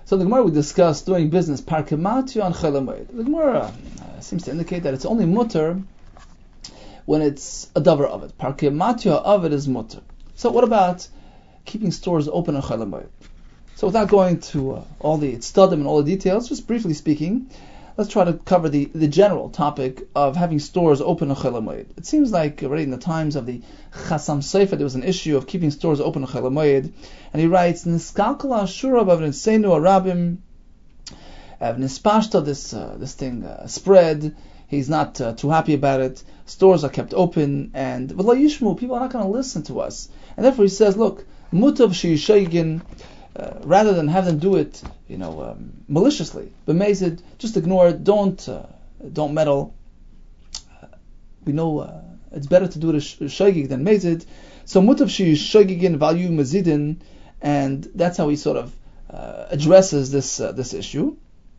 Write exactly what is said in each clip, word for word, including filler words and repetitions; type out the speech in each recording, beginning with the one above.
So the Gemara we discussed doing business parkematio on Chol Hamoed. The Gemara uh, seems to indicate that it's only mutter when it's a davar of it. Parkematio of it is mutter. So what about keeping stores open on Chol Hamoed? So without going to uh, all the tztadim and all the details, just briefly speaking, let's try to cover the, the general topic of having stores open on Chol Hamoed. It seems like already in the times of the Chasam Sofer there was an issue of keeping stores open on Chol Hamoed, and he writes, Niskalkala Ashura Bavniseinu Arabim Nispashta, this uh, this thing uh, spread. He's not uh, too happy about it. Stores are kept open, and V'lo Yishmu, people are not going to listen to us. And therefore he says, look, Mutav Sheishayigin, Uh, rather than have them do it, you know, um, maliciously, b'mezid, just ignore it. Don't uh, don't meddle. Uh, we know uh, it's better to do it as shaygig than mezid. So mutav she shaygigin value mazidin, and that's how he sort of uh, addresses this uh, this issue.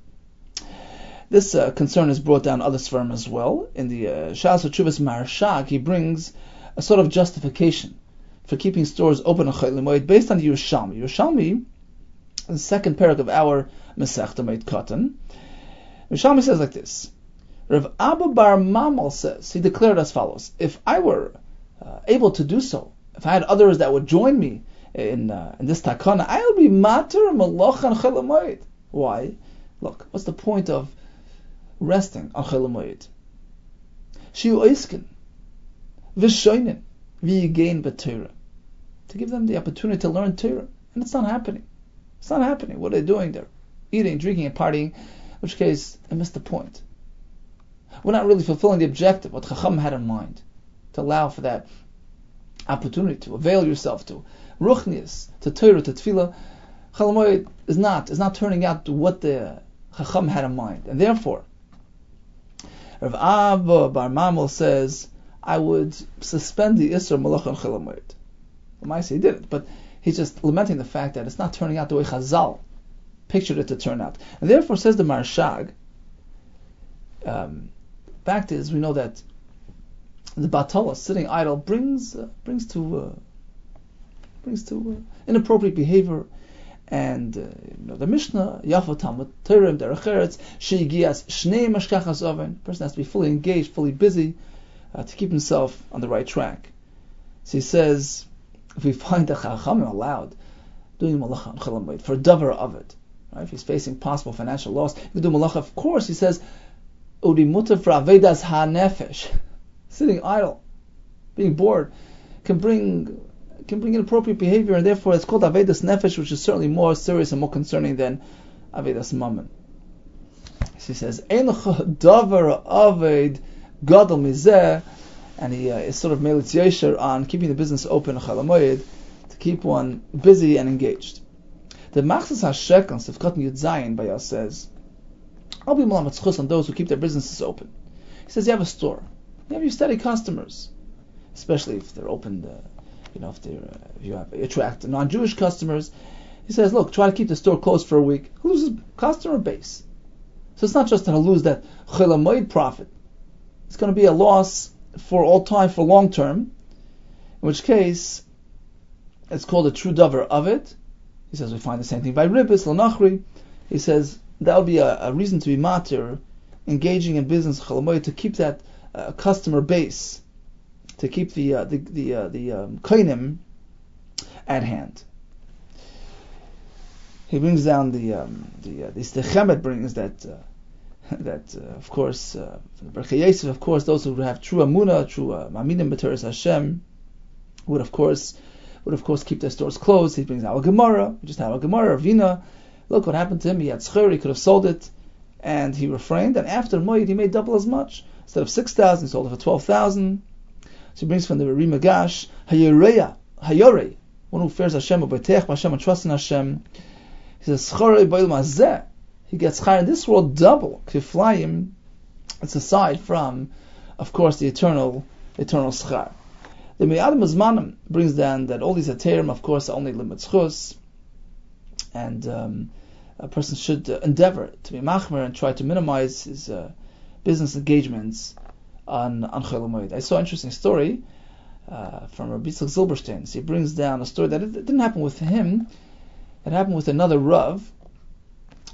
This uh, concern is brought down other sferm as well. In the Shas Chuvas Marshak, he brings a sort of justification for keeping stores open on Chol Hamoed based on the Yerushalmi. Yerushalmi, the second parak of our Masechta Moed Katan, Yerushalmi says like this. Rav Abba Bar Mamal says, he declared as follows: if I were uh, able to do so, if I had others that would join me in uh, in this takana, I would be mater malach on Chol Hamoed. Why? Look, what's the point of resting on Chol Hamoed? Shiu oiskin, v'shoinin, v'yigein b'Torah, to give them the opportunity to learn Torah, and it's not happening. It's not happening. What are they doing there? Eating, drinking, and partying. In which case, I missed the point. We're not really fulfilling the objective, what Chacham had in mind, to allow for that opportunity to avail yourself to ruchnius, to Torah, to Tefillah. Chol Hamoed is not is not turning out to what the Chacham had in mind, and therefore, Rav Abba Bar Mamal says, I would suspend the Isra Malach on Chol Hamoed. Well, he didn't, but he's just lamenting the fact that it's not turning out the way Chazal pictured it to turn out. And therefore, says the Marshag, um, fact is, we know that the Batala, sitting idle, brings uh, brings to uh, brings to uh, inappropriate behavior. And uh, you know, the Mishnah, Yafa Talmud Torah Derech Eretz, Sheigias Shnei Mashkachas Oven. Person has to be fully engaged, fully busy, uh, to keep himself on the right track. So he says, if we find the Chachamim allowed doing malacha on Chol Hamoed for a davar of it, right? If he's facing possible financial loss, he can do malacha. Of course, he says, Udi mutar for avedas ha-nefesh, sitting idle, being bored, can bring can bring inappropriate behavior, and therefore it's called avedas nefesh, which is certainly more serious and more concerning than avedas mammon. So he says, Ein davar aved gadol mizeh. And he uh, is sort of melitz yesher on keeping the business open, Chol Hamoed, to keep one busy and engaged. The Machzas HaShekel, Sifkat Yud Zayin, by us says, I'll be malamet zchus on those who keep their businesses open. He says, you have a store, you have your steady customers, especially if they're open, uh, you know, if, they're, uh, if you have attract non-Jewish customers. He says, look, try to keep the store closed for a week. He'll lose his customer base. So it's not just that he'll lose that Chol Hamoed profit. It's going to be a loss for all time, for long term, in which case it's called a true davar of it. He says we find the same thing by Ribbis, Lanachri. He says that would be a, a reason to be matir, engaging in business Chol Hamoed, to keep that uh, customer base, to keep the uh, the the uh, the um, koinim at hand. He brings down the um, the uh, the Stechemet brings that. Uh, that, uh, of course, uh, from the Berchei Yosef, of course, those who have true Amunah, true Maminim B'Teres Hashem, would of course, would of course keep their stores closed. He brings out a Gemara. We just had a Gemara, Ravina. Look what happened to him. He had schur, he could have sold it, and he refrained. And after Moed, he made double as much. Instead of six thousand, he sold it for twelve thousand. So he brings from the Ri Magash, Hayoreya, Hayorei, one who fears Hashem, U'Beteach Hashem, and trusts in Hashem. He says, Schorei B'Olam Hazeh. He gets chayr in this world double. Kiflayim. It's aside from, of course, the eternal, eternal schar. The Me'adim Azmanim brings down that all these aterim, of course, are only limit schus, and um, a person should uh, endeavor to be machmer and try to minimize his uh, business engagements on on Chol Hamoed. I saw an interesting story uh, from Rabbi Yitzchak Zilberstein. So he brings down a story that it, it didn't happen with him. It happened with another Rav.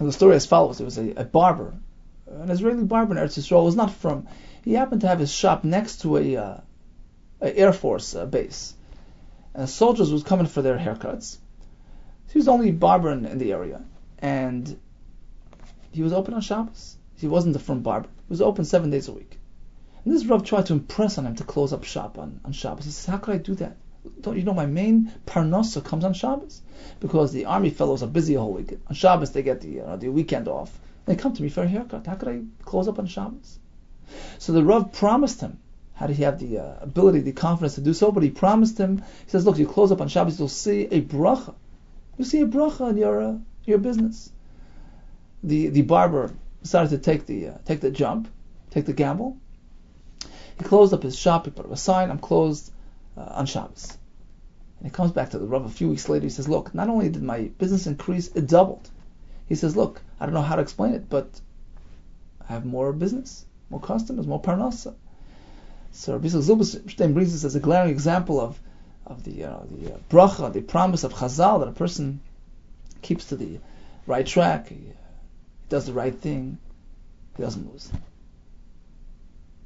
And the story as follows: there was a, a barber, an Israeli barber in Eretz Yisrael. Was not from. He happened to have his shop next to a, uh, a Air Force uh, base, and soldiers was coming for their haircuts. He was the only barber in, in the area, and he was open on Shabbos. He wasn't the firm barber. He was open seven days a week. And this Rav tried to impress on him to close up shop on, on Shabbos. He says, how could I do that? Don't you know my main parnasa comes on Shabbos? Because the army fellows are busy a whole week. On Shabbos they get the, uh, the weekend off. They come to me for a haircut. How could I close up on Shabbos? So the Rav promised him. How did he have the uh, ability, the confidence to do so? But he promised him, he says, look, you close up on Shabbos, you'll see a bracha. You'll see a bracha in your, uh, your business. The the barber decided to take the uh, take the jump, take the gamble. He closed up his shop. He put up a sign: "I'm closed uh, on Shabbos." And he comes back to the Rav a few weeks later. He says, "Look, not only did my business increase, it doubled." He says, "Look, I don't know how to explain it, but I have more business, more customers, more parnasa." So Rabbi Zilberstein brings this as a glaring example of of the uh, the uh, bracha, the promise of Chazal that a person keeps to the right track. He, uh, does the right thing, he doesn't lose.